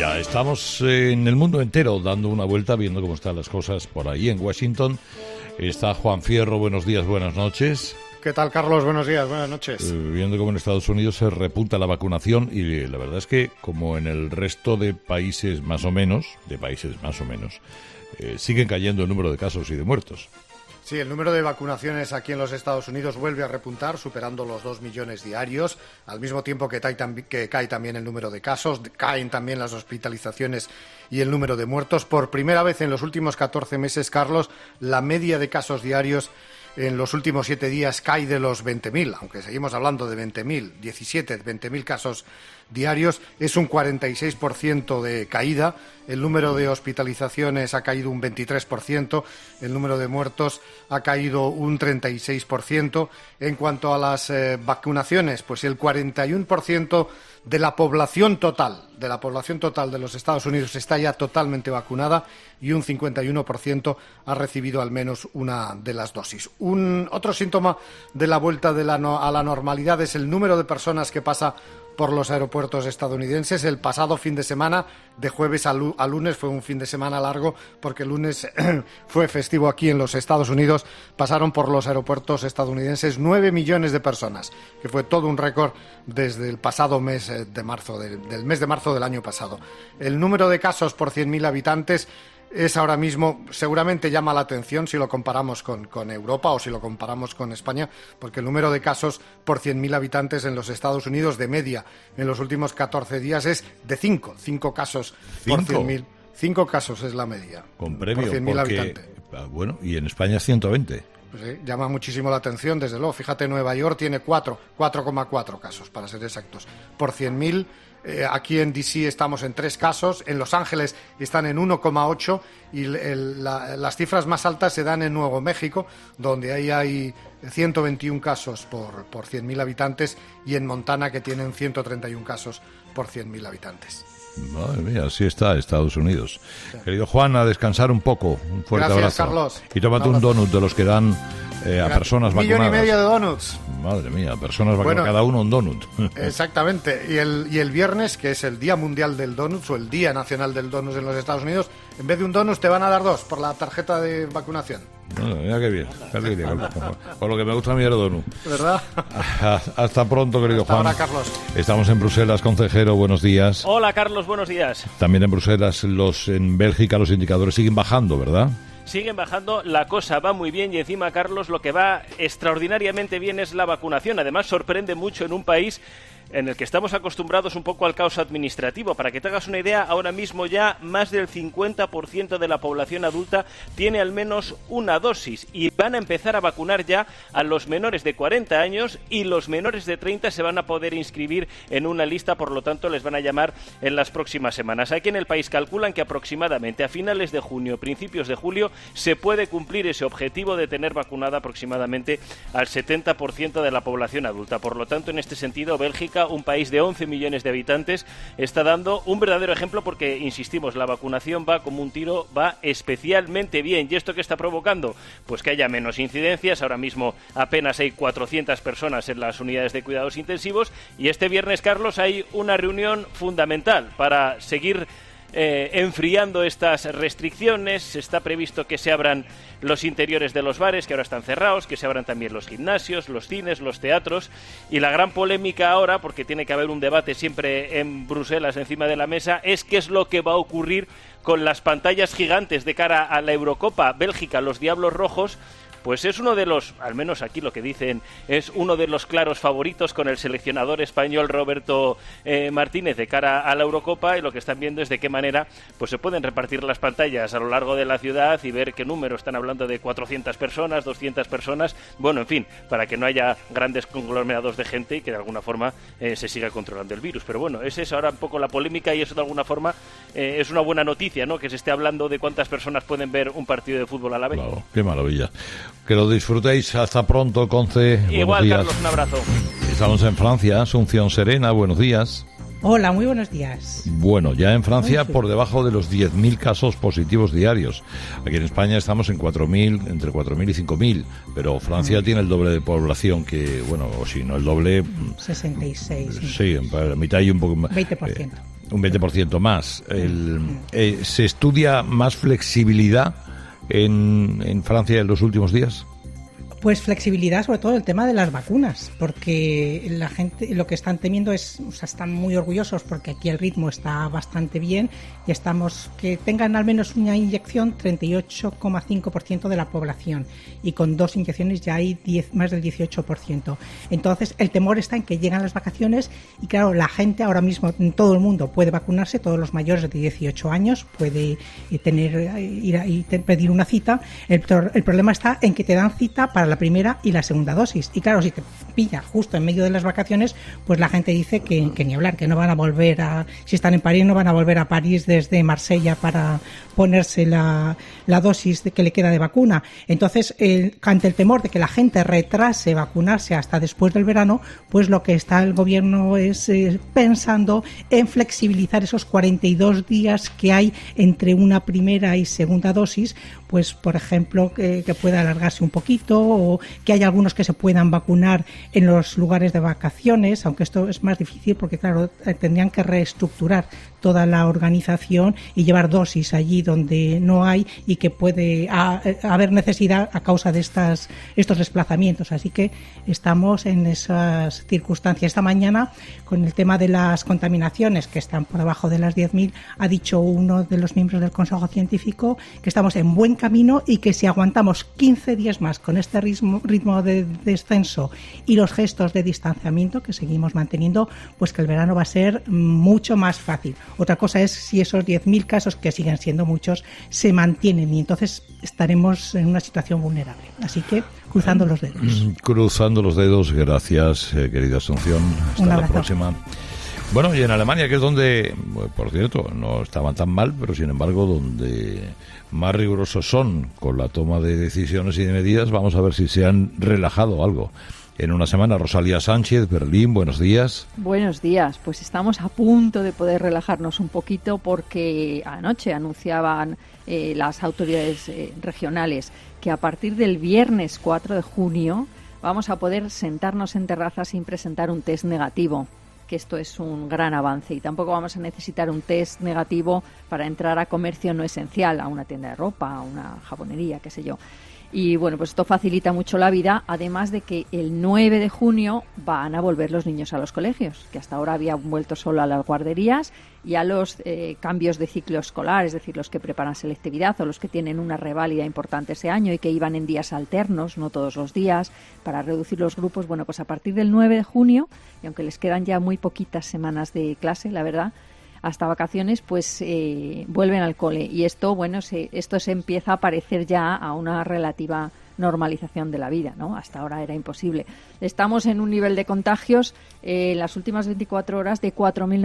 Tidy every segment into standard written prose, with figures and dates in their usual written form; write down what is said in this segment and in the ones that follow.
Ya estamos en el mundo entero dando una vuelta, viendo cómo están las cosas por ahí. En Washington está Juan Fierro. Buenos días, buenas noches. ¿Qué tal, Carlos? Buenos días, buenas noches. Viendo cómo en Estados Unidos se repunta la vacunación y la verdad es que, como en el resto de países más o menos, siguen cayendo el número de casos y de muertos. Sí, el número de vacunaciones aquí en los Estados Unidos vuelve a repuntar, superando los 2 millones diarios, al mismo tiempo que cae también el número de casos, caen también las hospitalizaciones y el número de muertos. Por primera vez en los últimos 14 meses, Carlos, la media de casos diarios en los últimos 7 días cae de los 20.000, aunque seguimos hablando de 20.000 casos diarios, es un 46% de caída. El número de hospitalizaciones ha caído un 23%, el número de muertos ha caído un 36%. En cuanto a las vacunaciones, pues el 41% de la población total de los Estados Unidos está ya totalmente vacunada y un 51% ha recibido al menos una de las dosis. Otro síntoma de la vuelta a la normalidad es el número de personas que pasa por los aeropuertos estadounidenses. El pasado fin de semana, de jueves a lunes, fue un fin de semana largo porque el lunes fue festivo aquí en los Estados Unidos. Pasaron por los aeropuertos estadounidenses 9 millones de personas, que fue todo un récord desde el pasado mes de marzo, del mes de marzo del año pasado. El número de casos por 100.000 habitantes es ahora mismo, seguramente llama la atención si lo comparamos con Europa o si lo comparamos con España, porque el número de casos por 100.000 habitantes en los Estados Unidos de media en los últimos 14 días es de 5 casos por 100.000. 5 casos es la media. Con premio, por 100.000 habitantes. Bueno, y en España 120. Pues sí, llama muchísimo la atención, desde luego. Fíjate, Nueva York tiene 4,4 casos, para ser exactos, por 100.000. Aquí en DC estamos en 3 casos, en Los Ángeles están en 1,8 y las cifras más altas se dan en Nuevo México, donde ahí hay 121 casos por 100.000 habitantes, y en Montana, que tienen 131 casos por 100.000 habitantos. Madre mía, así está Estados Unidos. Sí. Querido Juan, a descansar un poco. Un fuerte Gracias, abrazo. Carlos. Y tómate un donut de los que dan a personas vacunadas. 1,5 millones de donuts. Madre mía, personas vacunadas, cada uno un donut. Exactamente. Y el viernes, que es el Día Mundial del Donut, o el Día Nacional del Donut en los Estados Unidos, en vez de un donut te van a dar 2 por la tarjeta de vacunación. Mira qué bien. Por lo que me gusta a mí el donut. ¿Verdad? Hasta pronto, querido Juan. Ahora, Carlos. Estamos en Bruselas, consejero, buenos días. Hola, Carlos, buenos días. También en Bruselas, en Bélgica, los indicadores siguen bajando, ¿verdad? Siguen bajando, la cosa va muy bien y encima, Carlos, lo que va extraordinariamente bien es la vacunación. Además, sorprende mucho en un país en el que estamos acostumbrados un poco al caos administrativo. Para que te hagas una idea, ahora mismo ya más del 50% de la población adulta tiene al menos una dosis y van a empezar a vacunar ya a los menores de 40 años y los menores de 30 se van a poder inscribir en una lista, por lo tanto les van a llamar en las próximas semanas. Aquí en el país calculan que aproximadamente a finales de junio, principios de julio, se puede cumplir ese objetivo de tener vacunada aproximadamente al 70% de la población adulta. Por lo tanto, en este sentido, Bélgica, un país de 11 millones de habitantes, está dando un verdadero ejemplo porque, insistimos, la vacunación va como un tiro, va especialmente bien. ¿Y esto qué está provocando? Pues que haya menos incidencias. Ahora mismo apenas hay 400 personas en las unidades de cuidados intensivos y este viernes, Carlos, hay una reunión fundamental para seguir enfriando estas restricciones. Está previsto que se abran los interiores de los bares, que ahora están cerrados, que se abran también los gimnasios, los cines, los teatros, y la gran polémica ahora, porque tiene que haber un debate siempre en Bruselas encima de la mesa, es qué es lo que va a ocurrir con las pantallas gigantes de cara a la Eurocopa. Bélgica, los Diablos Rojos, pues es uno de los, al menos aquí lo que dicen, es uno de los claros favoritos con el seleccionador español Roberto Martínez de cara a la Eurocopa, y lo que están viendo es de qué manera pues se pueden repartir las pantallas a lo largo de la ciudad y ver qué número. Están hablando de 400 personas, 200 personas, bueno, en fin, para que no haya grandes conglomerados de gente y que de alguna forma se siga controlando el virus. Pero bueno, esa es ahora un poco la polémica y eso de alguna forma es una buena noticia, ¿no? Que se esté hablando de cuántas personas pueden ver un partido de fútbol a la vez. Claro, qué maravilla. Que lo disfrutéis. Hasta pronto, Conce. Igual, Carlos, un abrazo. Estamos en Francia. Asunción Serena, buenos días. Hola, muy buenos días. Bueno, ya en Francia por debajo de los 10.000 casos positivos diarios. Aquí en España estamos en 4.000, entre 4.000 y 5.000, pero Francia tiene el doble de población que, bueno, o si no el doble... 66. Sí, la mitad y un poco más. 20%. Un 20% más. ¿Se estudia más flexibilidad en Francia en los últimos días? Pues flexibilidad, sobre todo el tema de las vacunas, porque la gente lo que están temiendo es, o sea, están muy orgullosos porque aquí el ritmo está bastante bien y estamos que tengan al menos una inyección 38,5% de la población y con 2 inyecciones ya hay más del 18%. Entonces el temor está en que llegan las vacaciones y claro, la gente ahora mismo en todo el mundo puede vacunarse, todos los mayores de 18 años puede pedir una cita. El problema está en que te dan cita para la primera y la segunda dosis. Y claro, si te pilla justo en medio de las vacaciones, pues la gente dice que ni hablar, que no van a volver si están en París, no van a volver a París desde Marsella para ponerse la dosis que le queda de vacuna. Entonces, ante el temor de que la gente retrase vacunarse hasta después del verano, pues lo que está el gobierno es pensando en flexibilizar esos 42 días que hay entre una primera y segunda dosis, pues por ejemplo que pueda alargarse un poquito o que haya algunos que se puedan vacunar en los lugares de vacaciones, aunque esto es más difícil porque claro, tendrían que reestructurar toda la organización y llevar dosis allí donde no hay y que puede haber necesidad a causa de estos desplazamientos. Así que estamos en esas circunstancias. Esta mañana, con el tema de las contaminaciones que están por debajo de las 10.000, ha dicho uno de los miembros del Consejo Científico que estamos en buen camino y que si aguantamos 15 días más con este ritmo de descenso y los gestos de distanciamiento que seguimos manteniendo, pues que el verano va a ser mucho más fácil. Otra cosa es si esos 10.000 casos, que siguen siendo muchos, se mantienen y entonces estaremos en una situación vulnerable. Así que cruzando los dedos. Cruzando los dedos, gracias, querida Asunción. Hasta la próxima. Bueno, y en Alemania, que es donde, por cierto, no estaban tan mal, pero sin embargo, donde más rigurosos son con la toma de decisiones y de medidas, vamos a ver si se han relajado algo. En una semana, Rosalía Sánchez, Berlín, buenos días. Buenos días, pues estamos a punto de poder relajarnos un poquito porque anoche anunciaban las autoridades regionales que a partir del viernes 4 de junio vamos a poder sentarnos en terrazas sin presentar un test negativo, que esto es un gran avance y tampoco vamos a necesitar un test negativo para entrar a comercio no esencial, a una tienda de ropa, a una jabonería, qué sé yo. Y bueno, pues esto facilita mucho la vida, además de que el 9 de junio van a volver los niños a los colegios, que hasta ahora habían vuelto solo a las guarderías y a los cambios de ciclo escolar, es decir, los que preparan selectividad o los que tienen una reválida importante ese año y que iban en días alternos, no todos los días, para reducir los grupos. Bueno, pues a partir del 9 de junio, y aunque les quedan ya muy poquitas semanas de clase, la verdad, hasta vacaciones, pues vuelven al cole. Y esto, bueno, esto se empieza a parecer ya a una relativa normalización de la vida, ¿no? Hasta ahora era imposible. Estamos en un nivel de contagios en las últimas 24 horas de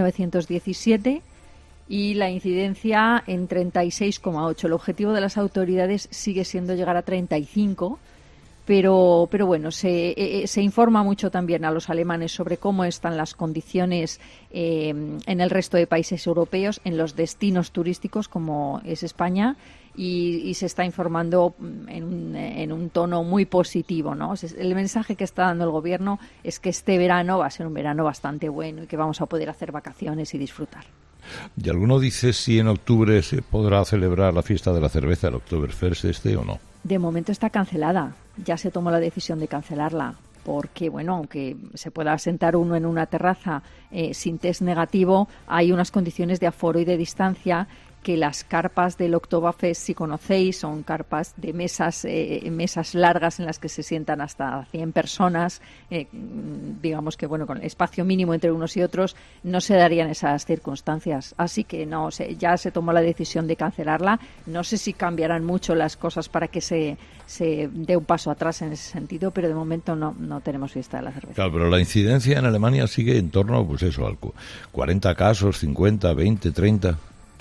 4.917 y la incidencia en 36,8. El objetivo de las autoridades sigue siendo llegar a 35. Pero bueno, se informa mucho también a los alemanes sobre cómo están las condiciones en el resto de países europeos, en los destinos turísticos como es España, y se está informando en un tono muy positivo, ¿no? El mensaje que está dando el gobierno es que este verano va a ser un verano bastante bueno y que vamos a poder hacer vacaciones y disfrutar. ¿Y alguno dice si en octubre se podrá celebrar la fiesta de la cerveza, el Oktoberfest o no? De momento está cancelada. Ya se tomó la decisión de cancelarla porque, bueno, aunque se pueda sentar uno en una terraza sin test negativo, hay unas condiciones de aforo y de distancia que las carpas del Oktoberfest, si conocéis, son carpas de mesas largas en las que se sientan hasta 100 personas, digamos que, bueno, con el espacio mínimo entre unos y otros, no se darían esas circunstancias. Así que no sé, ya se tomó la decisión de cancelarla. No sé si cambiarán mucho las cosas para que se dé un paso atrás en ese sentido, pero de momento no tenemos fiesta de la cerveza. Claro, pero la incidencia en Alemania sigue en torno, pues eso, al 40 casos, 50, 20, 30...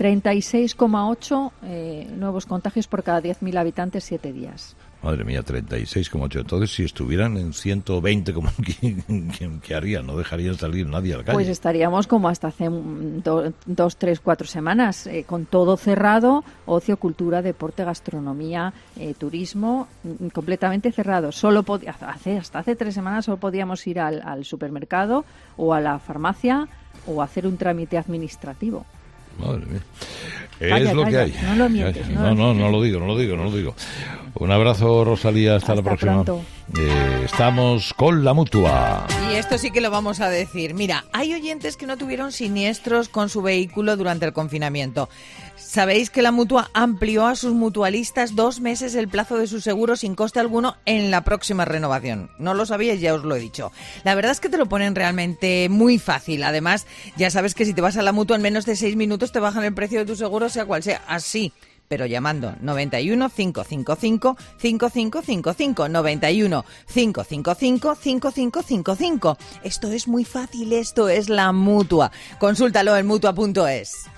36,8 nuevos contagios por cada 10.000 habitantes, 7 días. Madre mía, 36,8. Entonces, si estuvieran en 120, ¿qué harían? No dejarían salir nadie a la calle. Pues estaríamos como hasta hace 2, 3, 4 semanas, con todo cerrado, ocio, cultura, deporte, gastronomía, turismo, completamente cerrado. Hasta hace 3 semanas solo podíamos ir al supermercado o a la farmacia o hacer un trámite administrativo. Madre mía. Calla, Es lo calla, que hay. no lo mientes. No lo digo. Un abrazo, Rosalía, hasta la próxima. Pronto. Estamos con la Mutua. Y esto sí que lo vamos a decir. Mira, hay oyentes que no tuvieron siniestros con su vehículo durante el confinamiento. Sabéis que la Mutua amplió a sus mutualistas 2 meses el plazo de su seguro sin coste alguno en la próxima renovación. No lo sabíais, ya os lo he dicho. La verdad es que te lo ponen realmente muy fácil. Además, ya sabes que si te vas a la Mutua en menos de 6 minutos te bajan el precio de tu seguro, sea cual sea. Así, pero llamando 91 555 5555 91 555 5555. Esto es muy fácil, esto es la Mutua. Consúltalo en mutua.es.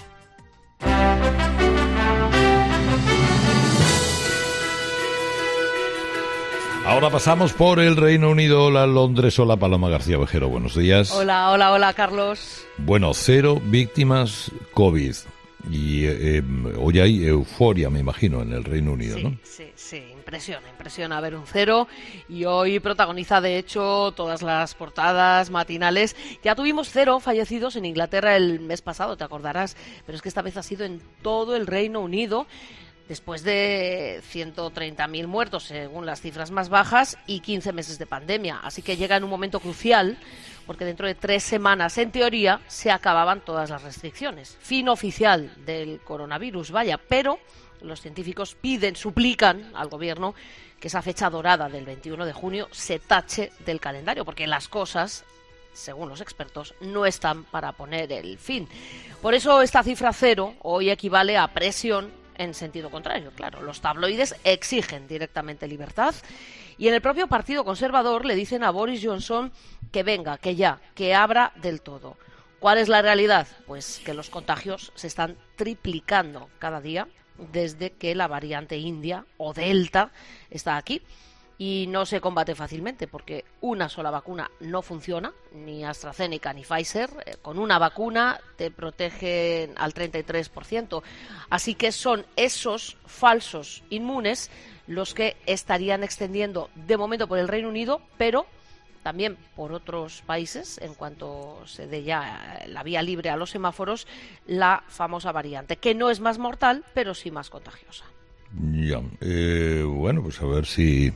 Ahora pasamos por el Reino Unido, hola Londres, hola Paloma García Vejero, buenos días. Hola, Carlos. Bueno, 0 víctimas COVID y hoy hay euforia, me imagino, en el Reino Unido, ¿no? Sí, impresiona ver un 0 y hoy protagoniza de hecho todas las portadas matinales. Ya tuvimos 0 fallecidos en Inglaterra el mes pasado, te acordarás, pero es que esta vez ha sido en todo el Reino Unido. Después de 130.000 muertos, según las cifras más bajas, y 15 meses de pandemia. Así que llega en un momento crucial, porque dentro de 3 semanas, en teoría, se acababan todas las restricciones. Fin oficial del coronavirus, vaya, pero los científicos suplican al gobierno que esa fecha dorada del 21 de junio se tache del calendario, porque las cosas, según los expertos, no están para poner el fin. Por eso esta cifra 0 hoy equivale a presión en sentido contrario, claro. Los tabloides exigen directamente libertad y en el propio Partido Conservador le dicen a Boris Johnson que venga, que abra del todo. ¿Cuál es la realidad? Pues que los contagios se están triplicando cada día desde que la variante india o Delta está aquí. Y no se combate fácilmente porque una sola vacuna no funciona, ni AstraZeneca ni Pfizer. Con una vacuna te protegen al 33%. Así que son esos falsos inmunes los que estarían extendiendo de momento por el Reino Unido, pero también por otros países, en cuanto se dé ya la vía libre a los semáforos, la famosa variante, que no es más mortal, pero sí más contagiosa. Ya, bueno, pues a ver si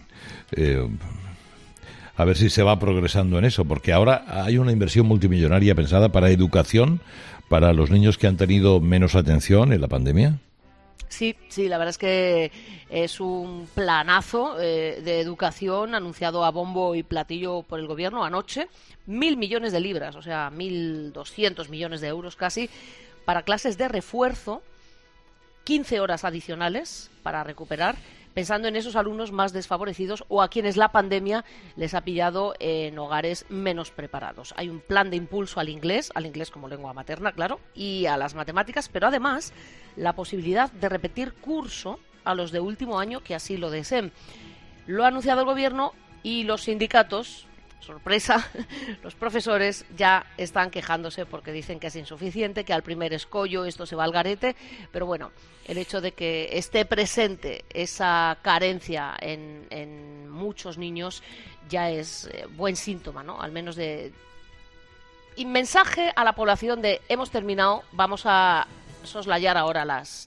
se va progresando en eso, porque ahora hay una inversión multimillonaria pensada para educación, para los niños que han tenido menos atención en la pandemia. Sí, la verdad es que es un planazo de educación anunciado a bombo y platillo por el gobierno anoche. 1.000 millones de libras, o sea, 1.200 millones de euros casi, para clases de refuerzo, 15 horas adicionales para recuperar, pensando en esos alumnos más desfavorecidos o a quienes la pandemia les ha pillado en hogares menos preparados. Hay un plan de impulso al inglés como lengua materna, claro, y a las matemáticas, pero además la posibilidad de repetir curso a los de último año que así lo deseen. Lo ha anunciado el gobierno y los sindicatos, sorpresa, los profesores ya están quejándose porque dicen que es insuficiente, que al primer escollo esto se va al garete, pero bueno, el hecho de que esté presente esa carencia en muchos niños ya es buen síntoma, ¿no? Al menos de mensaje a la población de hemos terminado, vamos a soslayar ahora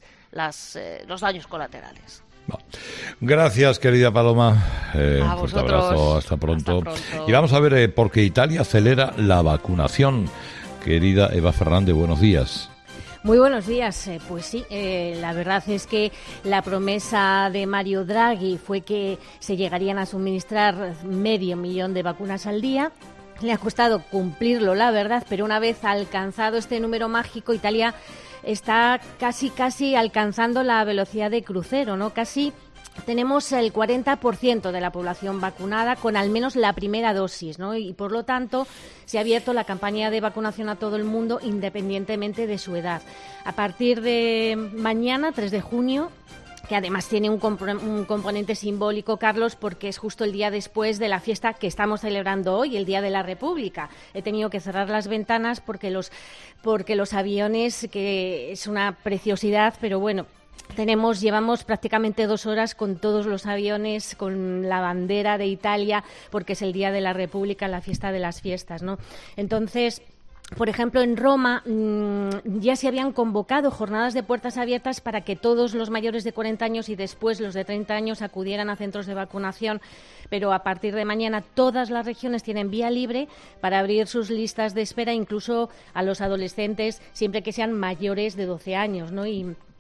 los daños colaterales. Gracias, querida Paloma. A fuerte vosotros. abrazo, hasta pronto. Y vamos a ver por qué Italia acelera la vacunación. Querida Eva Fernández, buenos días. Muy buenos días. Pues sí, la verdad es que la promesa de Mario Draghi fue que se llegarían a suministrar 500.000 de vacunas al día. Le ha costado cumplirlo, la verdad, pero una vez alcanzado este número mágico, Italia está casi alcanzando la velocidad de crucero, ¿no? Casi tenemos el 40% de la población vacunada con al menos la primera dosis, ¿no? Y por lo tanto se ha abierto la campaña de vacunación a todo el mundo independientemente de su edad. A partir de mañana, 3 de junio, que además tiene un componente simbólico, Carlos, porque es justo el día después de la fiesta que estamos celebrando hoy, el Día de la República. He tenido que cerrar las ventanas porque los aviones, que es una preciosidad, pero bueno, llevamos prácticamente 2 horas con todos los aviones, con la bandera de Italia, porque es el Día de la República, la fiesta de las fiestas, ¿no? Entonces, Por ejemplo, en Roma ya se habían convocado jornadas de puertas abiertas para que todos los mayores de 40 años y después los de 30 años acudieran a centros de vacunación, pero a partir de mañana todas las regiones tienen vía libre para abrir sus listas de espera, incluso a los adolescentes, siempre que sean mayores de 12 años, ¿no?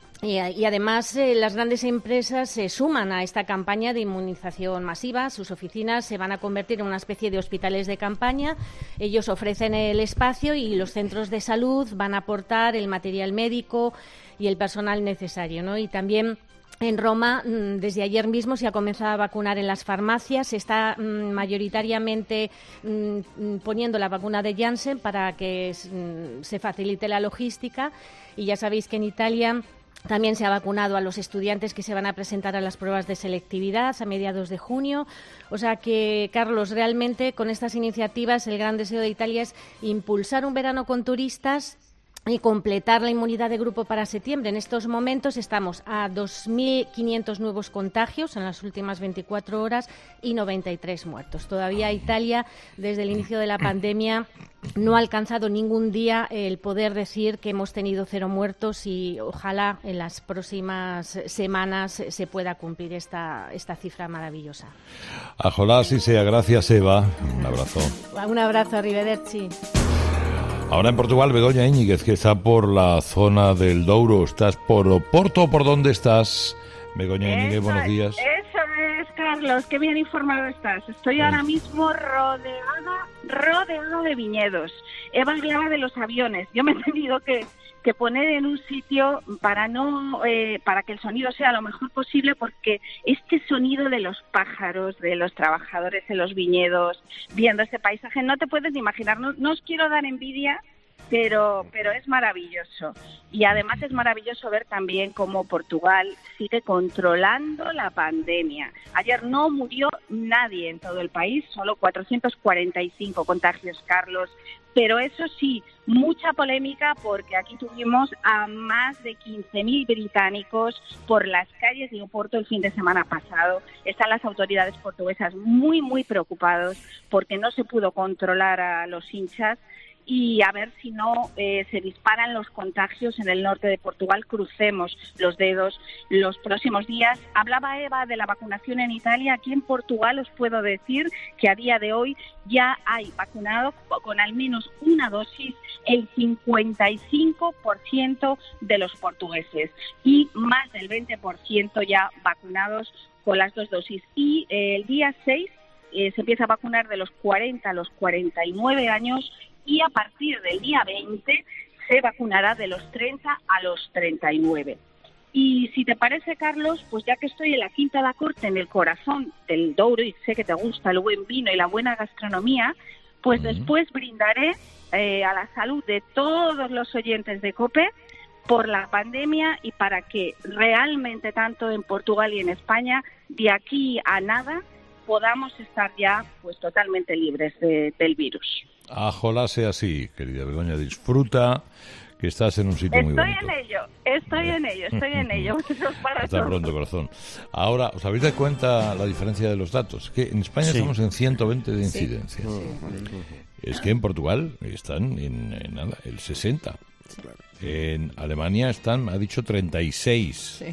Y además las grandes empresas se suman a esta campaña de inmunización masiva. Sus oficinas se van a convertir en una especie de hospitales de campaña. Ellos ofrecen el espacio y los centros de salud van a aportar el material médico y el personal necesario, ¿no? Y también en Roma, desde ayer mismo, se ha comenzado a vacunar en las farmacias. Se está mayoritariamente poniendo la vacuna de Janssen para que se facilite la logística. Y ya sabéis que en Italia también se ha vacunado a los estudiantes que se van a presentar a las pruebas de selectividad a mediados de junio. O sea que, Carlos, realmente con estas iniciativas el gran deseo de Italia es impulsar un verano con turistas y completar la inmunidad de grupo para septiembre. En estos momentos estamos a 2.500 nuevos contagios en las últimas 24 horas y 93 muertos. Todavía Italia, desde el inicio de la pandemia, no ha alcanzado ningún día el poder decir que hemos tenido 0 muertos y ojalá en las próximas semanas se pueda cumplir esta cifra maravillosa. Ojalá sí sea. Gracias, Eva. Un abrazo. Un abrazo, arrivederci. Ahora en Portugal, Begoña Íñiguez, que está por la zona del Douro. ¿Estás por Oporto o por dónde estás? Begoña Íñiguez, buenos días. Eso es, Carlos, qué bien informado estás. Estoy ahora mismo rodeada de viñedos. Eva hablaba de los aviones. Yo me he tenido que poner en un sitio para que el sonido sea lo mejor posible, porque este sonido de los pájaros, de los trabajadores en los viñedos, viendo este paisaje, no te puedes ni imaginar. No os quiero dar envidia, pero es maravilloso. Y además es maravilloso ver también cómo Portugal sigue controlando la pandemia. Ayer no murió nadie en todo el país, solo 445 contagios, Carlos. Pero eso sí, mucha polémica, porque aquí tuvimos a más de 15.000 británicos por las calles de Oporto el fin de semana pasado. Están las autoridades portuguesas muy, muy preocupados porque no se pudo controlar a los hinchas. Y a ver si no se disparan los contagios en el norte de Portugal. Crucemos los dedos los próximos días. Hablaba Eva de la vacunación en Italia. Aquí en Portugal os puedo decir que a día de hoy ya hay vacunado con al menos una dosis el 55% de los portugueses y más del 20% ya vacunados con las 2 dosis. Y el día 6 se empieza a vacunar de los 40 a los 49 años. Y a partir del día 20 se vacunará de los 30 a los 39. Y si te parece, Carlos, pues ya que estoy en la Quinta da Corte, en el corazón del Douro, y sé que te gusta el buen vino y la buena gastronomía, pues después brindaré a la salud de todos los oyentes de COPE por la pandemia y para que realmente tanto en Portugal y en España, de aquí a nada, podamos estar ya pues totalmente libres del virus. Ojalá sea así, querida Begoña. Disfruta, que estás en un sitio muy bonito. Estoy en ello. Hasta pronto, corazón. Ahora, ¿os habéis dado cuenta la diferencia de los datos? Que en España estamos en 120 de incidencia. Es que en Portugal están en nada, el 60. En Alemania están, ha dicho, 36.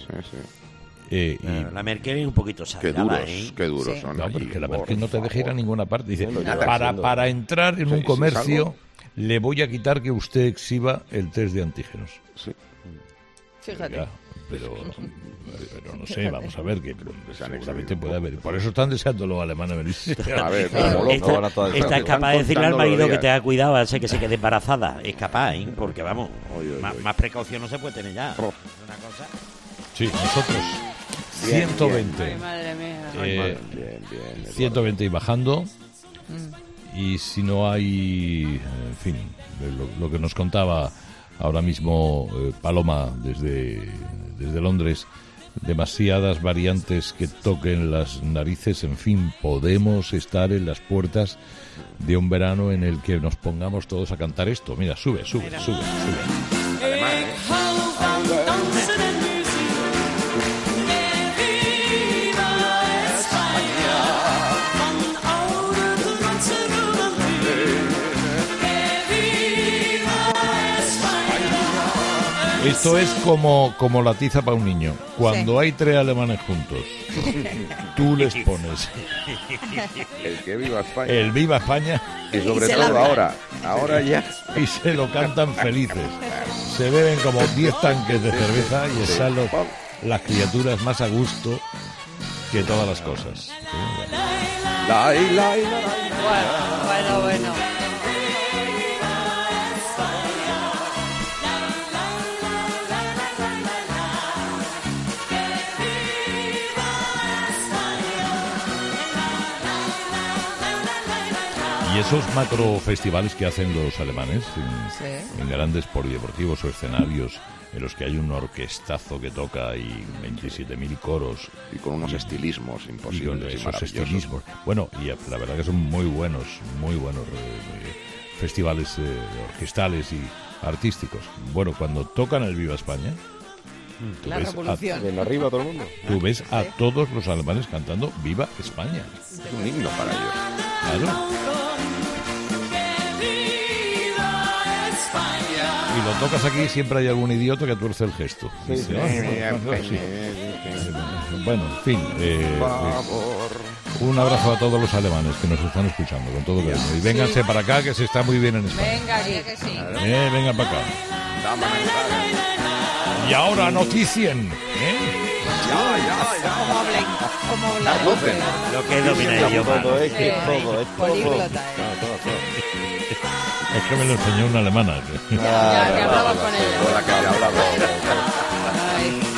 La Merkel es un poquito exagerada. Qué duros son. No, porque la Merkel no te deja ir a ninguna parte. Dice, para entrar en un comercio le voy a quitar que usted exhiba el test de antígenos. Sí. Fíjate. Oiga, pero no sé, vamos a ver, que seguramente puede haber. Por eso están deseando los alemanes venirse. A ver, esta es capaz de decirle al marido que tenga cuidado, hace que se quede embarazada. Es capaz, porque vamos, más precaución no se puede tener ya. Una cosa. Sí, nosotros 120. Ay, madre mía. Bien, 120 y bajando. Y si no hay, en fin, lo que nos contaba ahora mismo Paloma desde Londres, demasiadas variantes que toquen las narices, en fin, podemos estar en las puertas de un verano en el que nos pongamos todos a cantar esto. Mira, sube. Además, Esto es como la tiza para un niño. Cuando hay 3 alemanes juntos, tú les pones el que viva España. El viva España. Y sobre todo ahora ya. Y se lo cantan felices. Se beben como 10 tanques de cerveza y están las criaturas más a gusto que todas las cosas. Bueno. Y esos macrofestivales que hacen los alemanes en grandes polideportivos o escenarios en los que hay un orquestazo que toca y 27.000 coros. Y con unos estilismos imposibles. Esos estilismos. Bueno, y la verdad que son muy buenos festivales orquestales y artísticos. Bueno, cuando tocan el Viva España... La revolución. En arriba todo el mundo. Tú ves a todos los alemanes cantando Viva España. Es un himno para ellos. Claro. Y lo tocas aquí, siempre hay algún idiota que tuerce el gesto. Bueno, en fin. Un abrazo a todos los alemanes que nos están escuchando con todo cariño. Y vénganse para acá, que se está muy bien en España. Venga, que sí. Vengan para acá. Y ahora noticien. ¿Cómo hablan? Lo que domina el idioma. Todo. Es que me lo enseñó una alemana. Ya hablaba con él. La que hablaba. Ay.